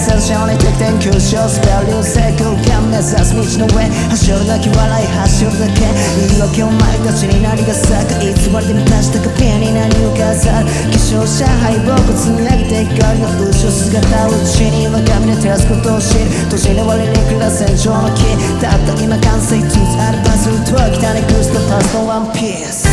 戦車に敵点急所滑る流星空間目指す道の上走る泣き笑い走るだけ言い訳お前たちに何が咲くいつまで満たしたかペンに何を飾る希少者敗北積み上げて光の後ろ姿をうちに我が身で照らすことを知る閉じの割に暮ら戦場の木たった今完成つつあるパズルとは北にグストパスのワンピース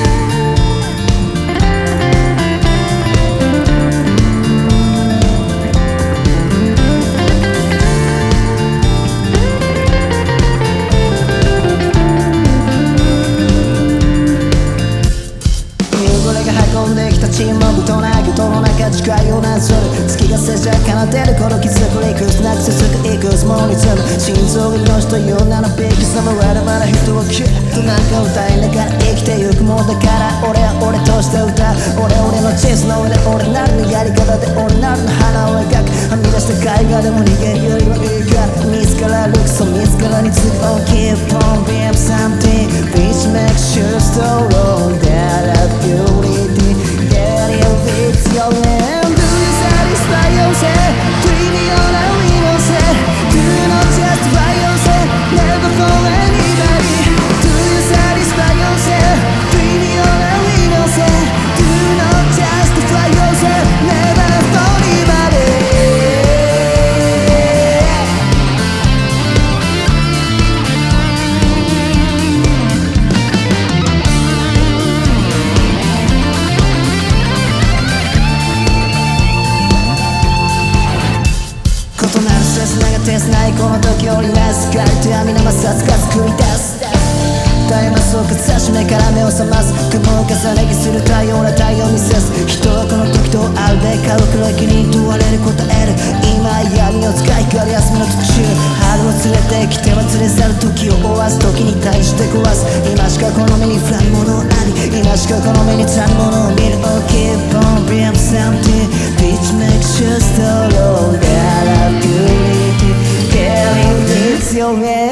沈黙となくとの中誓いをなぞる月がせじゃ奏でるこの気づく理屈なく続くいくつものリズム心臓が命という名のビッグサムまだまだ人をキュッとなんか歌いながら生きてゆくもんだから俺は俺として歌う俺の地図の上で俺なりのやり方で俺なりの花を描くはみ出した絵画でも逃げるよりはいいから自らルクソ自らにつく Oh keep on being something which makes you so long that I feel it It's your name. Do you satisfy yourself? Treat me on a innocent. Do not justify yourself. Never for anybody. Do you satisfy yourself? Treat me on a innocent. Do not justify yourself. Never for anybody.切ないこの時折なすかりと闇の摩擦が作り出す大麻そうか差し目から目を覚ます雲を重ね着する太陽な太陽見せす人はこの時とあるべか黒い気に問われる答える今闇を使い光休みの途中春を連れてきては連れ去る時を追わす時に対して壊す今しかこの目に降らぬものあり今しかこの目につらぬものを見る Oh keep on being something which makes you so long that I feel it It's your name